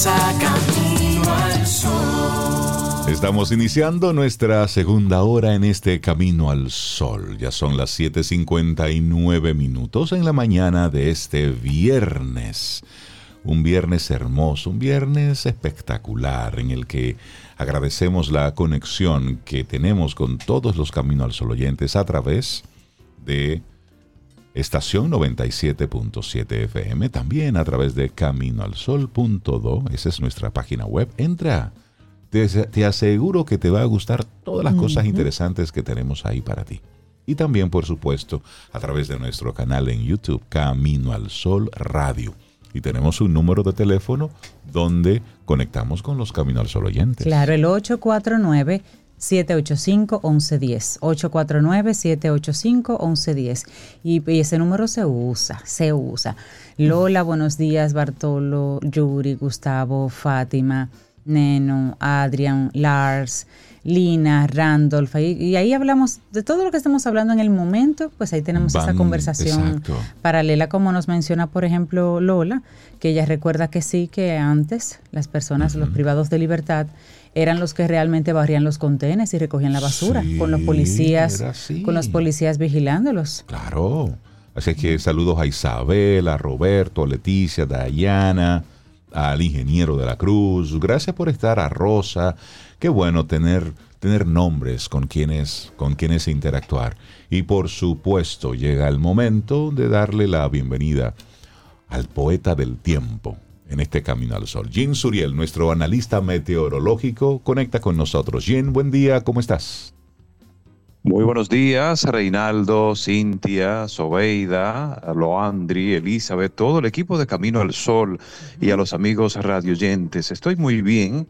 Comienza Camino al Sol. Estamos iniciando nuestra segunda hora en este Camino al Sol. Ya son las 7:59 en la mañana de este viernes. Un viernes hermoso, un viernes espectacular en el que agradecemos la conexión que tenemos con todos los Camino al Sol oyentes a través de estación 97.7 FM, también a través de caminoalsol.do. Esa es nuestra página web. Entra, te aseguro que te va a gustar todas las cosas interesantes que tenemos ahí para ti. Y también, por supuesto, a través de nuestro canal en YouTube, Camino al Sol Radio. Y tenemos un número de teléfono donde conectamos con los Camino al Sol oyentes. Claro, el 849-785-1110. 849-785-1110. Y ese número se usa. Lola, buenos días. Bartolo, Yuri, Gustavo, Fátima, Neno, Adrián, Lars, Lina, Randolph, y ahí hablamos de todo lo que estamos hablando en el momento, pues ahí tenemos esa conversación paralela, como nos menciona, por ejemplo, Lola, que ella recuerda que sí, que antes las personas, los privados de libertad, eran los que realmente barrían los contenes y recogían la basura, con los policías vigilándolos. Claro, así que saludos a Isabel, a Roberto, a Leticia, a Dayana, al ingeniero de la Cruz. Gracias por estar, a Rosa. Qué bueno tener nombres con quienes interactuar. Y por supuesto llega el momento de darle la bienvenida al poeta del tiempo en este Camino al Sol. Jean Suriel, nuestro analista meteorológico, conecta con nosotros. Jean, buen día, ¿cómo estás? Muy buenos días, Reinaldo, Cintia, Sobeida, Loandri, Elizabeth, todo el equipo de Camino al Sol y a los amigos radioyentes. Estoy muy bien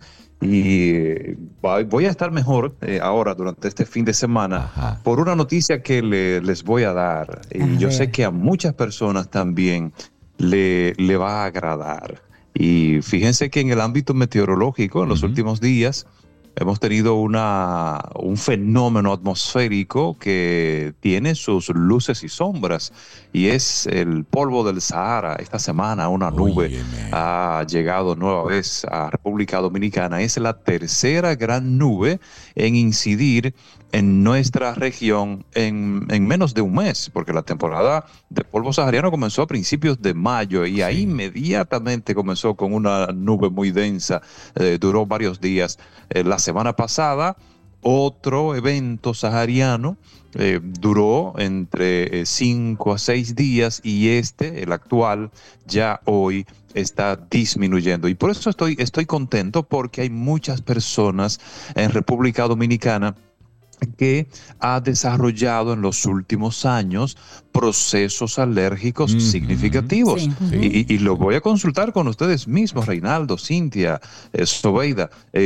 y voy a estar mejor ahora durante este fin de semana por una noticia que les voy a dar. Y yo sé que a muchas personas también le va a agradar. Y fíjense que en el ámbito meteorológico, en los últimos días, hemos tenido un fenómeno atmosférico que tiene sus luces y sombras, y es el polvo del Sahara. Esta semana una nube ha llegado nueva vez a República Dominicana. Es la tercera gran nube en incidir en nuestra región en menos de un mes, porque la temporada de polvo sahariano comenzó a principios de mayo y ahí inmediatamente comenzó con una nube muy densa, duró varios días. La semana pasada, otro evento sahariano duró entre 5 a 6 días y el actual, ya hoy está disminuyendo. Y por eso estoy contento, porque hay muchas personas en República Dominicana que ha desarrollado en los últimos años procesos alérgicos significativos. Y lo voy a consultar con ustedes mismos, Reinaldo, Cintia, Sobeida.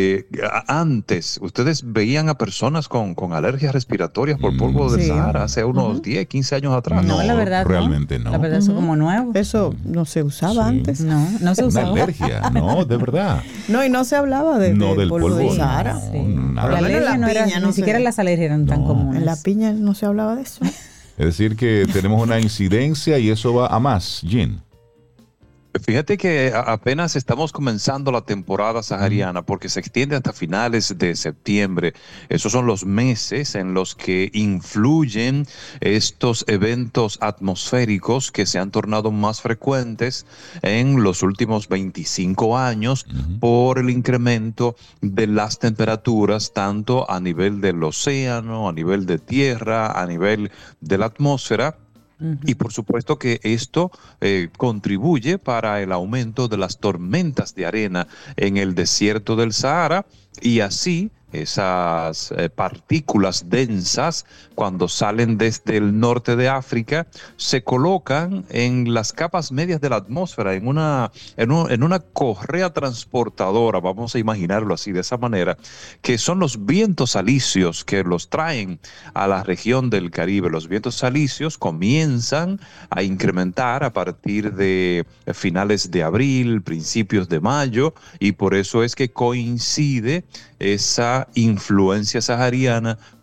Antes, ¿ustedes veían a personas con alergias respiratorias por polvo del Sahara hace unos 10, 15 años atrás? No, la verdad realmente no. La verdad es como nuevo. Eso no se usaba antes. No se usaba. Una alergia, no, de verdad. No, y no se hablaba del polvo del Sahara. Nada. La alergia no era, ni siquiera las alergias eran tan comunes. En la piña no se hablaba de eso. Es decir, que tenemos una incidencia y eso va a más, Jean. Fíjate que apenas estamos comenzando la temporada sahariana, porque se extiende hasta finales de septiembre. Esos son los meses en los que influyen estos eventos atmosféricos que se han tornado más frecuentes en los últimos 25 años por el incremento de las temperaturas, tanto a nivel del océano, a nivel de tierra, a nivel de la atmósfera. Y por supuesto que esto contribuye para el aumento de las tormentas de arena en el desierto del Sahara, y así esas partículas densas, cuando salen desde el norte de África, se colocan en las capas medias de la atmósfera, en una correa transportadora, vamos a imaginarlo así, de esa manera, que son los vientos alisios que los traen a la región del Caribe. Los vientos alisios comienzan a incrementar a partir de finales de abril, principios de mayo, y por eso es que coincide esa influencia sahariana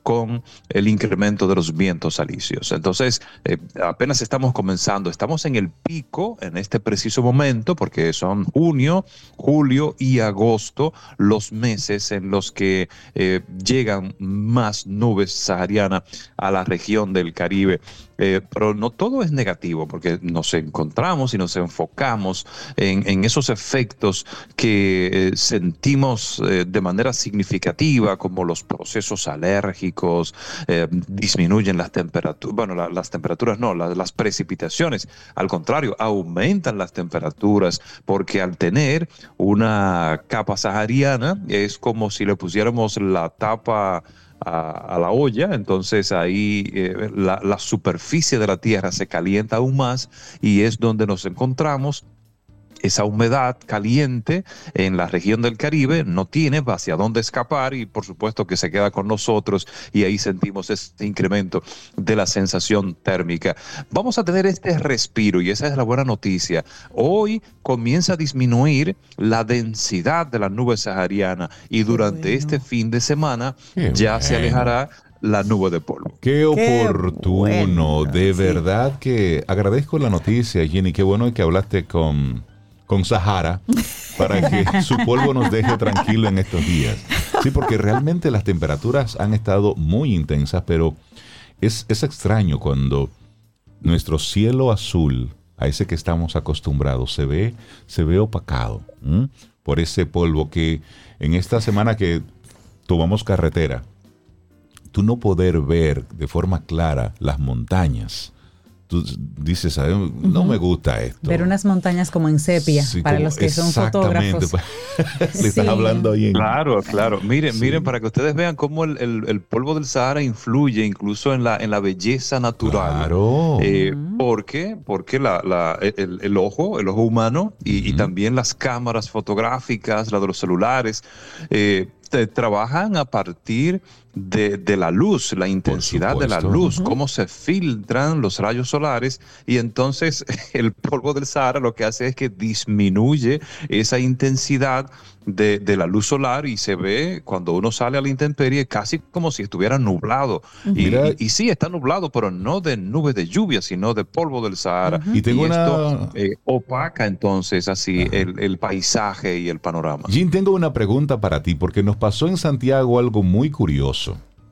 con el incremento de los vientos alisios. Entonces, apenas estamos comenzando, estamos en el pico en este preciso momento, porque son junio, julio y agosto los meses en los que llegan más nubes saharianas a la región del Caribe. Pero no todo es negativo, porque nos encontramos y nos enfocamos en esos efectos que sentimos de manera significativa, como los procesos alérgicos, disminuyen las temperaturas, bueno, las temperaturas no, las precipitaciones, al contrario, aumentan las temperaturas, porque al tener una capa sahariana es como si le pusiéramos la tapa a la olla, entonces ahí la superficie de la Tierra se calienta aún más y es donde nos encontramos. Esa humedad caliente en la región del Caribe no tiene hacia dónde escapar y por supuesto que se queda con nosotros y ahí sentimos este incremento de la sensación térmica. Vamos a tener este respiro y esa es la buena noticia. Hoy comienza a disminuir la densidad de la nube sahariana y durante este fin de semana ya se alejará la nube de polvo. Qué oportuno, bueno, de verdad que agradezco la noticia, Jenny, qué bueno que hablaste con Sahara para que su polvo nos deje tranquilo en estos días. Sí, porque realmente las temperaturas han estado muy intensas, pero es extraño cuando nuestro cielo azul, a ese que estamos acostumbrados, se ve opacado por ese polvo que en esta semana que tomamos carretera, tú no poder ver de forma clara las montañas. Tú dices, no me gusta esto. Ver unas montañas como en sepia, sí, para los que son fotógrafos. Le estás hablando ahí. Claro. Miren, para que ustedes vean cómo el polvo del Sahara influye incluso en la belleza natural. Claro. ¿Por qué? Porque el ojo humano y también las cámaras fotográficas, la de los celulares, trabajan a partir de la luz, la intensidad de la luz, cómo se filtran los rayos solares, y entonces el polvo del Sahara lo que hace es que disminuye esa intensidad de la luz solar y se ve cuando uno sale a la intemperie casi como si estuviera nublado. Y sí, está nublado, pero no de nubes de lluvia, sino de polvo del Sahara. Y esto opaca entonces así el paisaje y el panorama. Jim, tengo una pregunta para ti, porque nos pasó en Santiago algo muy curioso.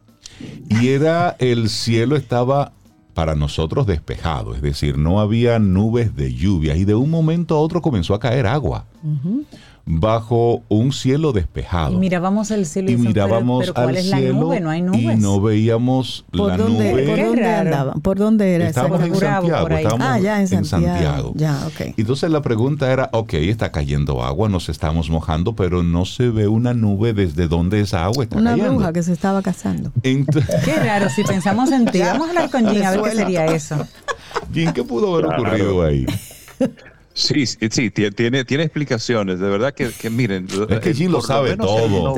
Y era, el cielo estaba para nosotros despejado, es decir, no había nubes de lluvia y de un momento a otro comenzó a caer agua. Bajo un cielo despejado. Y mirábamos el cielo y mirábamos pero ¿cuál es la nube? No hay nubes. Y no veíamos la nube. ¿Por dónde andaban? ¿Por dónde era? Estábamos en Santiago. Ya en Santiago. Ya, ok. Entonces la pregunta era, está cayendo agua, nos estamos mojando, pero no se ve una nube desde donde esa agua está cayendo. Una bruja que se estaba casando. Qué raro, si pensamos en ti. Vamos a hablar con Jim a ver qué sería eso. Jim, ¿qué pudo haber ocurrido ahí? Sí, tiene explicaciones, de verdad que miren. Es que Jim lo sabe todo.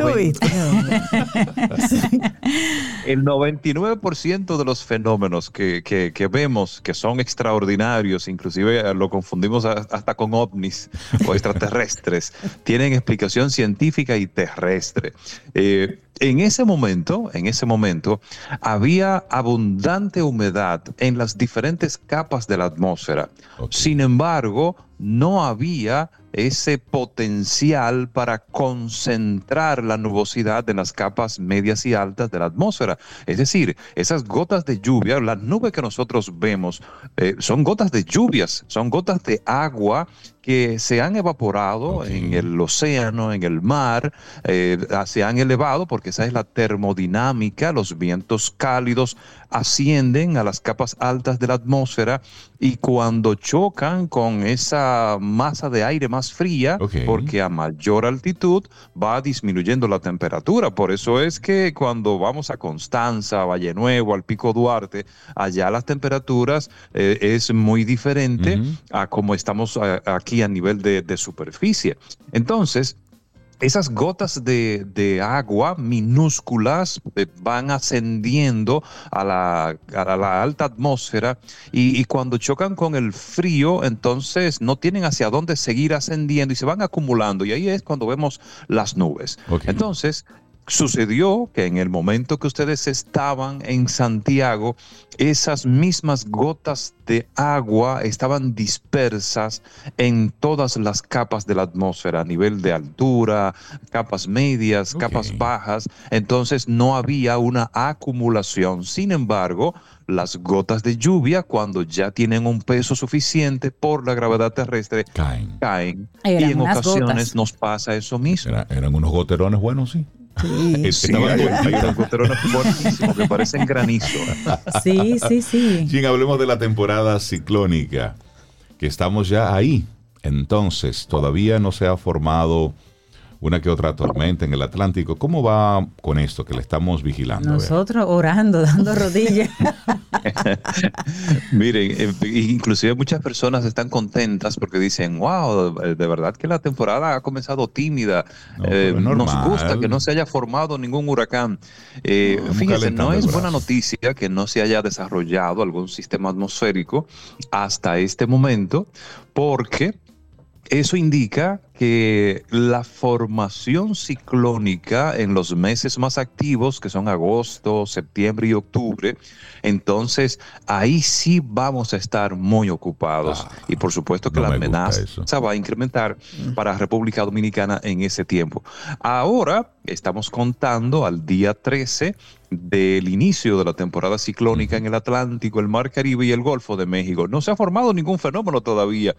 El 99% de los fenómenos que vemos, que son extraordinarios, inclusive lo confundimos hasta con ovnis o extraterrestres, tienen explicación científica y terrestre. En ese momento, había abundante humedad en las diferentes capas de la atmósfera. Sin embargo, no había ese potencial para concentrar la nubosidad en las capas medias y altas de la atmósfera. Es decir, esas gotas de lluvia, las nubes que nosotros vemos, son gotas de lluvias, son gotas de agua que se han evaporado en el océano, en el mar, se han elevado porque esa es la termodinámica, los vientos cálidos ascienden a las capas altas de la atmósfera y cuando chocan con esa masa de aire más fría, porque a mayor altitud va disminuyendo la temperatura. Por eso es que cuando vamos a Constanza, a Valle Nuevo, al Pico Duarte, allá las temperaturas es muy diferente a como estamos aquí a nivel de superficie. Entonces, esas gotas de agua minúsculas van ascendiendo a la alta atmósfera y cuando chocan con el frío, entonces no tienen hacia dónde seguir ascendiendo y se van acumulando. Y ahí es cuando vemos las nubes. Entonces, sucedió que en el momento que ustedes estaban en Santiago, esas mismas gotas de agua estaban dispersas en todas las capas de la atmósfera, a nivel de altura, capas medias, capas bajas. Entonces no había una acumulación. Sin embargo, las gotas de lluvia, cuando ya tienen un peso suficiente por la gravedad terrestre, caen. Y en ocasiones nos pasa eso mismo. Eran unos goterones buenos, sí. Sí, hay unos goterones buenísimos que parecen granizo. Sí. Bien, hablemos de la temporada ciclónica, que estamos ya ahí. Entonces, todavía no se ha formado una que otra tormenta en el Atlántico. ¿Cómo va con esto que le estamos vigilando? Nosotros orando, dando rodillas. Miren, inclusive muchas personas están contentas porque dicen, wow, de verdad que la temporada ha comenzado tímida. Nos gusta que no se haya formado ningún huracán. Fíjense, no es buena noticia que no se haya desarrollado algún sistema atmosférico hasta este momento, porque eso indica que la formación ciclónica en los meses más activos, que son agosto, septiembre y octubre, entonces ahí sí vamos a estar muy ocupados. Y por supuesto que la amenaza va a incrementar para República Dominicana en ese tiempo. Ahora estamos contando al día 13 del inicio de la temporada ciclónica en el Atlántico, el Mar Caribe y el Golfo de México. No se ha formado ningún fenómeno todavía.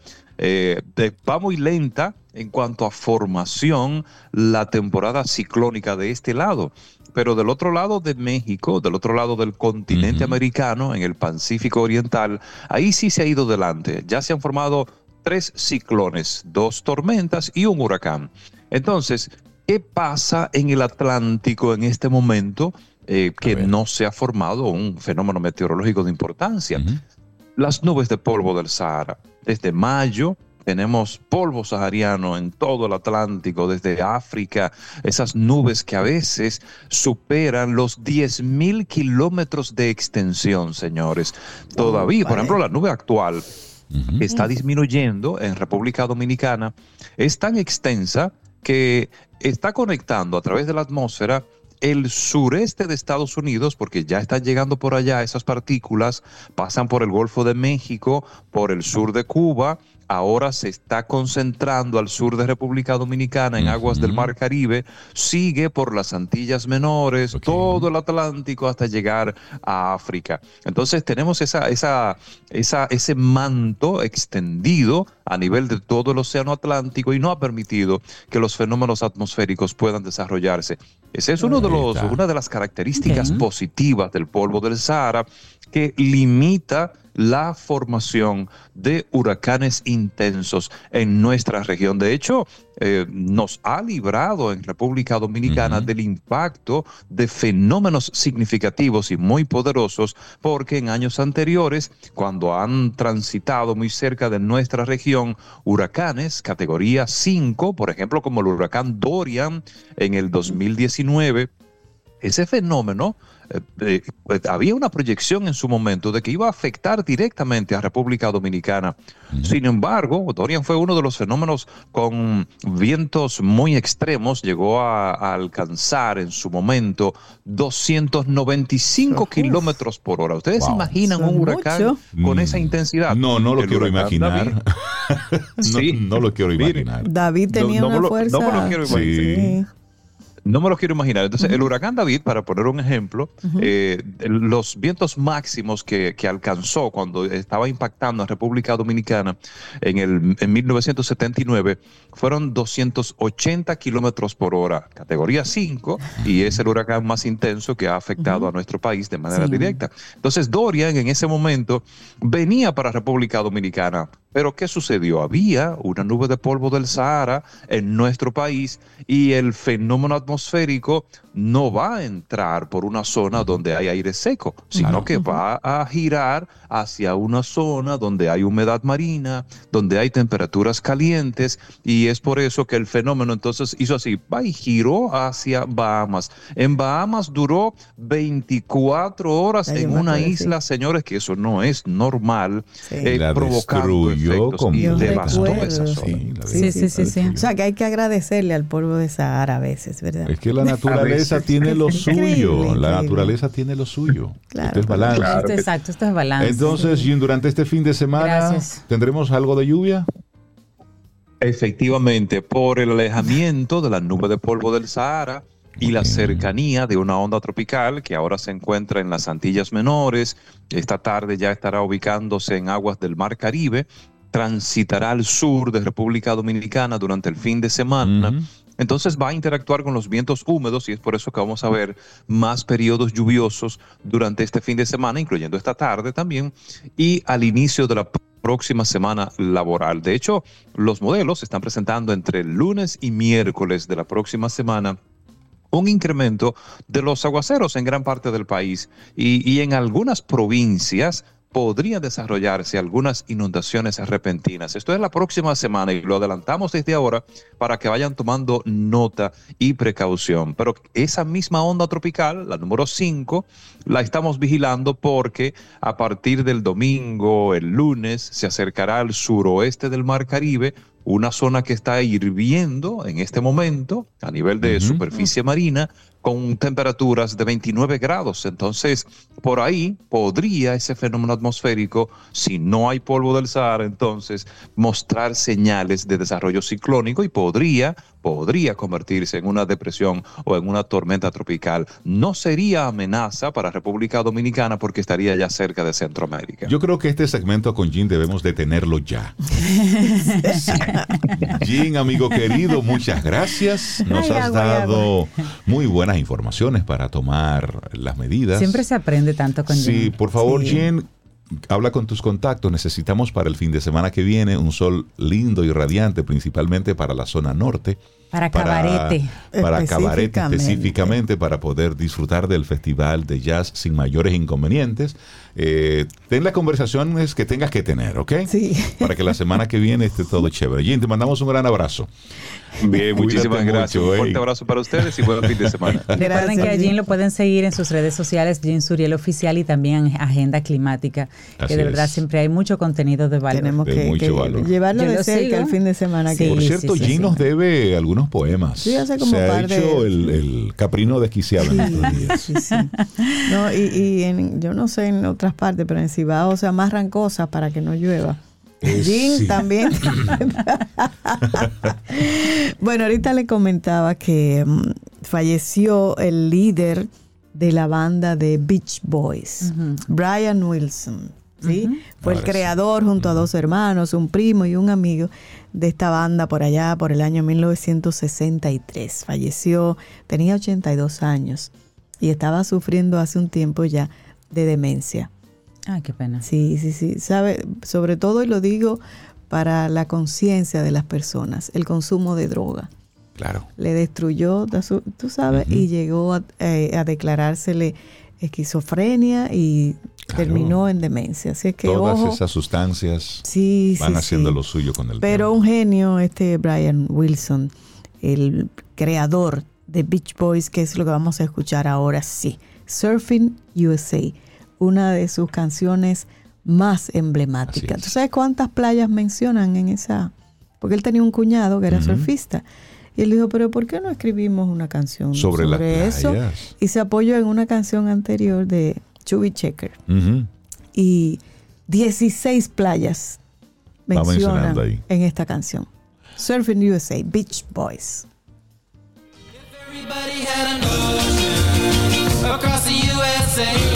Va muy lenta en cuanto a formación la temporada ciclónica de este lado. Pero del otro lado de México, del otro lado del continente americano, en el Pacífico Oriental, ahí sí se ha ido delante. Ya se han formado 3 ciclones, 2 tormentas y un huracán. Entonces, ¿qué pasa en el Atlántico en este momento? Que no se ha formado un fenómeno meteorológico de importancia. Las nubes de polvo del Sahara. Desde mayo tenemos polvo sahariano en todo el Atlántico, desde África, esas nubes que a veces superan los 10,000 kilómetros de extensión, señores. Todavía, por ejemplo, la nube actual que está disminuyendo en República Dominicana es tan extensa que está conectando a través de la atmósfera el sureste de Estados Unidos, porque ya están llegando por allá esas partículas, pasan por el Golfo de México, por el sur de Cuba, ahora se está concentrando al sur de República Dominicana en aguas del Mar Caribe, sigue por las Antillas Menores, todo el Atlántico hasta llegar a África. Entonces tenemos ese manto extendido a nivel de todo el océano Atlántico y no ha permitido que los fenómenos atmosféricos puedan desarrollarse. Esa es una de las características positivas del polvo del Sahara, que limita la formación de huracanes intensos en nuestra región. De hecho, nos ha librado en República Dominicana del impacto de fenómenos significativos y muy poderosos, porque en años anteriores, cuando han transitado muy cerca de nuestra región huracanes categoría 5, por ejemplo, como el huracán Dorian en el 2019, ese fenómeno, había una proyección en su momento de que iba a afectar directamente a República Dominicana. Sin embargo, Dorian fue uno de los fenómenos con vientos muy extremos, llegó a alcanzar en su momento 295 kilómetros por hora. ¿Ustedes se imaginan un huracán con esa intensidad? No lo quiero imaginar. No lo quiero imaginar. David tenía una fuerza. No me lo quiero imaginar. Sí. No me lo quiero imaginar. Entonces, el huracán David, para poner un ejemplo, los vientos máximos que alcanzó cuando estaba impactando a República Dominicana en 1979 fueron 280 kilómetros por hora, categoría 5, y es el huracán más intenso que ha afectado a nuestro país de manera directa. Entonces, Dorian en ese momento venía para República Dominicana. Pero ¿qué sucedió? Había una nube de polvo del Sahara en nuestro país y el fenómeno atmosférico no va a entrar por una zona donde hay aire seco, sino que va a girar hacia una zona donde hay humedad marina, donde hay temperaturas calientes, y es por eso que el fenómeno entonces hizo así, va y giró hacia Bahamas. En Bahamas duró 24 horas en una isla, señores, que eso no es normal, provocando efectos y devastó esa zona. Sí. O sea, que hay que agradecerle al polvo de Sahara a veces, ¿verdad? vida. Es que la naturaleza tiene lo suyo. Increíble. La naturaleza tiene lo suyo. Claro, Esto es balance. claro. Exacto, esto es balance. Entonces, Jim, durante este fin de semana, Gracias. ¿tendremos algo de lluvia? Efectivamente, por el alejamiento de la nube de polvo del Sahara y la cercanía de una onda tropical que ahora se encuentra en las Antillas Menores, esta tarde ya estará ubicándose en aguas del Mar Caribe, transitará al sur de República Dominicana durante el fin de semana. Entonces va a interactuar con los vientos húmedos y es por eso que vamos a ver más periodos lluviosos durante este fin de semana, incluyendo esta tarde también, y al inicio de la próxima semana laboral. De hecho, los modelos están presentando entre el lunes y miércoles de la próxima semana un incremento de los aguaceros en gran parte del país y en algunas provincias podría desarrollarse algunas inundaciones repentinas. Esto es la próxima semana y lo adelantamos desde ahora para que vayan tomando nota y precaución. Pero esa misma onda tropical, la número 5, la estamos vigilando porque a partir del domingo, el lunes, se acercará al suroeste del Mar Caribe, una zona que está hirviendo en este momento a nivel de superficie marina, con temperaturas de 29 grados. Entonces, por ahí podría ese fenómeno atmosférico, si no hay polvo del Sahara, entonces mostrar señales de desarrollo ciclónico y podría convertirse en una depresión o en una tormenta tropical. No sería amenaza para República Dominicana porque estaría ya cerca de Centroamérica. Yo creo que este segmento con Jim debemos detenerlo ya. Jim, amigo querido, muchas gracias. Nos has dado muy buenas informaciones para tomar las medidas. Siempre se aprende tanto con Jim. Sí, por favor, Sí. Jim, habla con tus contactos. Necesitamos para el fin de semana que viene un sol lindo y radiante, principalmente para la zona norte. Para Cabarete. Para Cabarete específicamente, para poder disfrutar del festival de jazz sin mayores inconvenientes. Ten las conversaciones que tengas que tener, ¿ok? Sí. Para que la semana que viene esté todo chévere. Jim, te mandamos un gran abrazo. Bien, muchísimas Cuídate gracias. mucho, Un fuerte abrazo para ustedes y buen fin de semana. Recuerden que a Jim lo pueden seguir en sus redes sociales, Jim Suriel Oficial, y también en Agenda Climática, Así que de verdad es. siempre hay mucho contenido de valor. Tenemos De que mucho valor. llevarlo Yo de lo cerca sigo. el fin de semana. Sí. Que Por cierto, sí, Jim sí. nos debe algunos poemas. Sí, hace como Se ha par de- hecho el caprino desquiciado en estos días. Sí, sí. No, yo no sé en otras partes, pero en Cibao se amarran cosas para que no llueva. Jim Sí. también. Bueno, ahorita le comentaba que falleció el líder de la banda de Beach Boys, Brian Wilson. ¿Sí? Fue el Ahora sí. creador junto a dos hermanos, un primo y un amigo de esta banda por allá por el año 1963. Falleció, tenía 82 años y estaba sufriendo hace un tiempo ya de demencia. Ay, qué pena. Sí, sí, sí. Sabe, sobre todo, y lo digo para la conciencia de las personas, el consumo de droga. Claro. Le destruyó, tú sabes, y llegó a declarársele esquizofrenia y Claro. terminó en demencia. Así es que, Todas ojo, esas sustancias sí, van sí, haciendo sí. lo suyo con el Pero tiempo. un genio, Brian Wilson, el creador de Beach Boys, que es lo que vamos a escuchar ahora, sí. Surfing USA, una de sus canciones más emblemáticas. Así es. ¿Tú sabes cuántas playas mencionan en esa? Porque él tenía un cuñado que era surfista. Y él dijo, pero ¿por qué no escribimos una canción Sobre las eso? playas. Y se apoyó en una canción anterior de Chubby Checker. Ujú. Y 16 playas Va mencionan mencionando ahí. en esta canción. Surfing USA, Beach Boys. Everybody had an ocean across the USA.